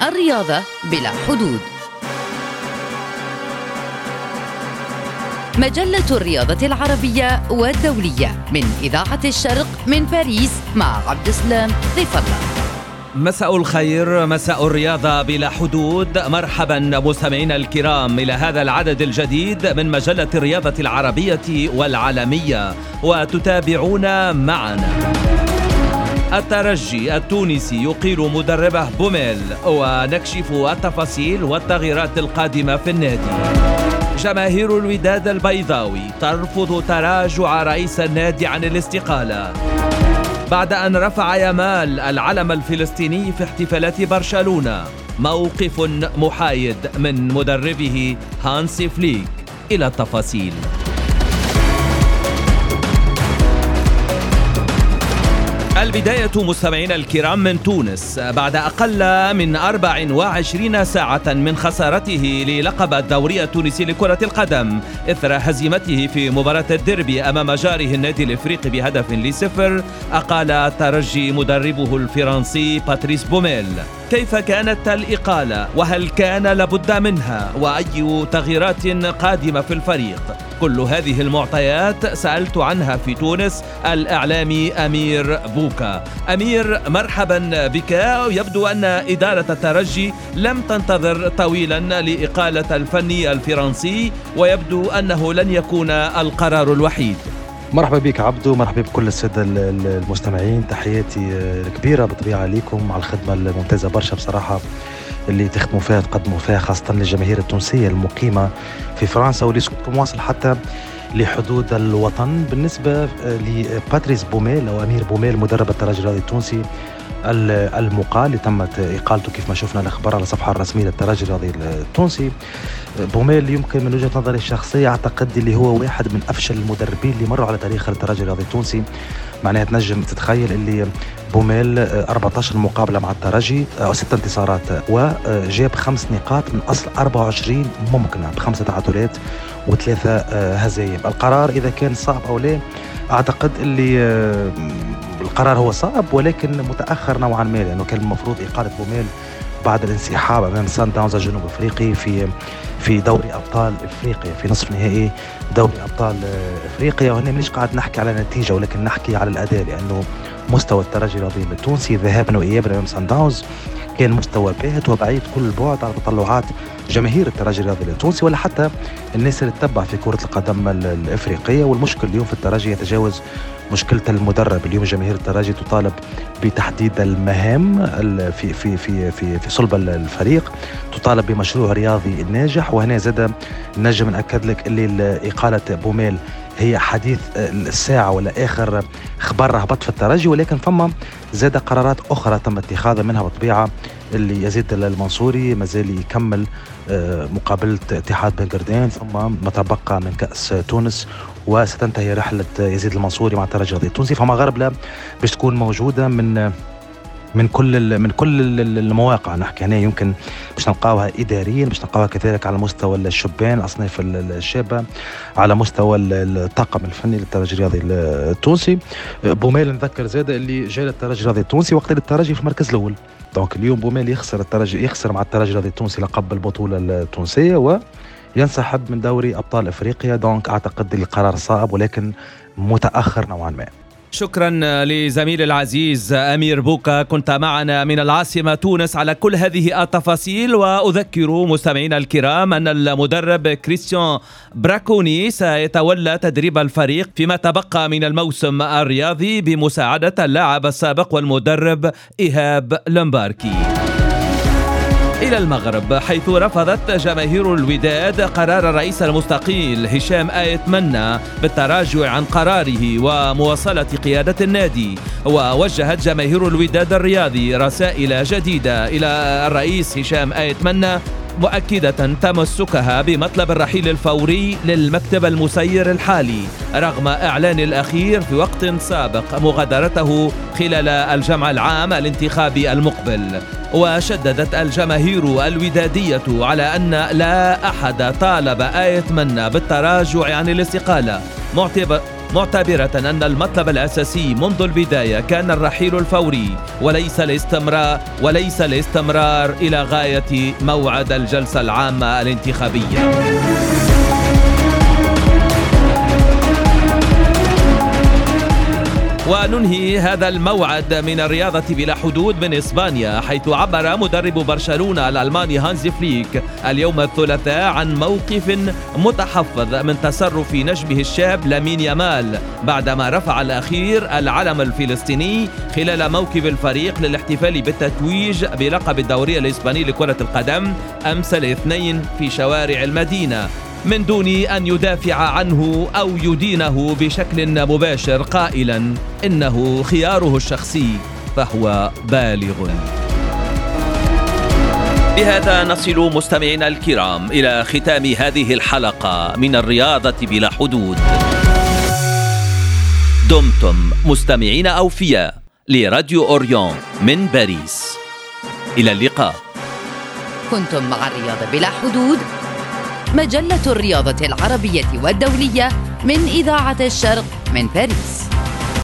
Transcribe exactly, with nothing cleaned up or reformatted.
الرياضة بلا حدود. مجلة الرياضة العربية والدولية من إذاعة الشرق من باريس مع عبد السلام ضيف الله. مساء الخير، مساء الرياضة بلا حدود. مرحبا مستمعينا الكرام إلى هذا العدد الجديد من مجلة الرياضة العربية والعالمية، وتتابعون معنا. الترجي التونسي يقيل مدربه بوميل، ونكشف التفاصيل والتغييرات القادمة في النادي. جماهير الوداد البيضاوي ترفض تراجع رئيس النادي عن الاستقالة بعد أن رفع يامال العلم الفلسطيني في احتفالات برشلونة. موقف محايد من مدربه هانسي فليك. إلى التفاصيل. البداية مستمعينا الكرام من تونس. بعد أقل من أربع وعشرين ساعة من خسارته للقب الدوري التونسي لكرة القدم إثر هزيمته في مباراة الديربي أمام جاره النادي الإفريقي بهدف لصفر، أقال الترجي مدربه الفرنسي باتريس بوميل. كيف كانت الإقالة؟ وهل كان لابد منها؟ وأي تغييرات قادمة في الفريق؟ كل هذه المعطيات سألت عنها في تونس الإعلامي أمير بوكا. أمير، مرحبا بك. يبدو أن إدارة الترجي لم تنتظر طويلا لإقالة الفني الفرنسي، ويبدو أنه لن يكون القرار الوحيد. مرحبا بك عبدو، مرحبا بكل السادة المستمعين. تحياتي الكبيرة بطبيعة ليكم على الخدمة الممتازة برشا بصراحة اللي تخدموا فيها تقدموا فيها، خاصة للجماهير التونسية المقيمة في فرنسا واللي صوتكم واصل حتى لحدود الوطن. بالنسبة لباتريس بوميل أو أمير بوميل مدرب الترجي الرياضي التونسي المقال اللي تمت إقالته كيف ما شفنا الأخبار على الصفحة الرسمية للترجي الرياضي التونسي، بوميل يمكن من وجهة نظري الشخصية أعتقد اللي هو واحد من أفشل المدربين اللي مروا على تاريخ الترجي الرياضي التونسي. معناها تنجم تتخيل اللي بوميل أربعة عشر مقابلة مع الترجي أو ست انتصارات، وجاب خمس نقاط من أصل أربعة وعشرين ممكنة بخمسة تعادلات وثلاثة هزايم. القرار إذا كان صعب أو لا، أعتقد اللي القرار هو صعب ولكن متأخر نوعا ما، لأنه كان المفروض إقالة بوميل بعد الانسحاب أمام سان داونز الجنوب أفريقي في في دوري أبطال إفريقيا، في نصف نهائي دوري أبطال إفريقيا. وهنا مش قاعد نحكي على نتيجة ولكن نحكي على الأداء، لأنه مستوى الترجي الرياضي التونسي ذهابا وإيابا أمام سان داونز كان مستوى باهت وبعيد كل البعد على تطلعات جماهير الترجي الرياضي التونسي ولا حتى الناس اللي تتبع في كرة القدم الإفريقية. والمشكل اليوم في الترجي يتجاوز مشكلة المدرب. اليوم جماهير الترجي تطالب بتحديد المهام في في في في في صلب الفريق، تطالب بمشروع رياضي ناجح. وهنا زاد نجم نأكد لك اللي إقالة بوميل هي حديث الساعة ولا آخر خبر رهبط في الترجي، ولكن فما زاد قرارات أخرى تم اتخاذها، منها بطبيعة اللي يزيد المنصوري مازال يكمل مقابلة اتحاد بنغردين، ثم ما تبقى من كأس تونس، وستنتهي رحلة يزيد المنصوري مع الترجي الرياضي التونسي. فما غربلة باش تكون موجودة من من كل من كل المواقع. نحكي هنا يمكن باش نلقاوها إداريا، باش نلقاوها كذلك على مستوى الشبان الأصناف الشابة، على مستوى الطاقم الفني للترجي الرياضي التونسي. بوميل نذكر زاد اللي جاء للترجي الرياضي التونسي وقت الترجي في المركز الأول، دونك اليوم بوميل يخسر الترجي يخسر مع الترجي الرياضي التونسي لقب البطولة التونسية وينسحب من دوري أبطال إفريقيا. دونك أعتقد القرار صعب ولكن متأخر نوعا ما. شكرا لزميل العزيز أمير بوكا، كنت معنا من العاصمة تونس على كل هذه التفاصيل. وأذكر مستمعينا الكرام أن المدرب كريستيان براكوني سيتولى تدريب الفريق فيما تبقى من الموسم الرياضي بمساعدة اللاعب السابق والمدرب إيهاب لمباركي. إلى المغرب، حيث رفضت جماهير الوداد قرار الرئيس المستقيل هشام آيت منا بالتراجع عن قراره ومواصلة قيادة النادي. ووجهت جماهير الوداد الرياضي رسائل جديدة إلى الرئيس هشام آيت منا مؤكدة تمسكها بمطلب الرحيل الفوري للمكتب المسير الحالي رغم إعلان الأخير في وقت سابق مغادرته خلال الجمع العام الانتخابي المقبل. وشددت الجماهير الودادية على أن لا أحد طالب آيت منا بالتراجع عن الاستقالة، معتبرة أن المطلب الأساسي منذ البداية كان الرحيل الفوري وليس الاستمرار وليس الاستمرار إلى غاية موعد الجلسة العامة الانتخابية. وننهي هذا الموعد من الرياضة بلا حدود من إسبانيا، حيث عبر مدرب برشلونة الألماني هانز فليك اليوم الثلاثاء عن موقف متحفظ من تصرف نجمه الشاب لامين يامال بعدما رفع الأخير العلم الفلسطيني خلال موكب الفريق للاحتفال بالتتويج بلقب الدوري الإسباني لكرة القدم أمس الاثنين في شوارع المدينة، من دون أن يدافع عنه أو يدينه بشكل مباشر، قائلا إنه خياره الشخصي فهو بالغ. بهذا نصل مستمعينا الكرام إلى ختام هذه الحلقة من الرياضة بلا حدود. دمتم مستمعين أوفياء لراديو أوريون من باريس، إلى اللقاء. كنتم مع الرياضة بلا حدود، مجلة الرياضة العربية والدولية من إذاعة الشرق من باريس.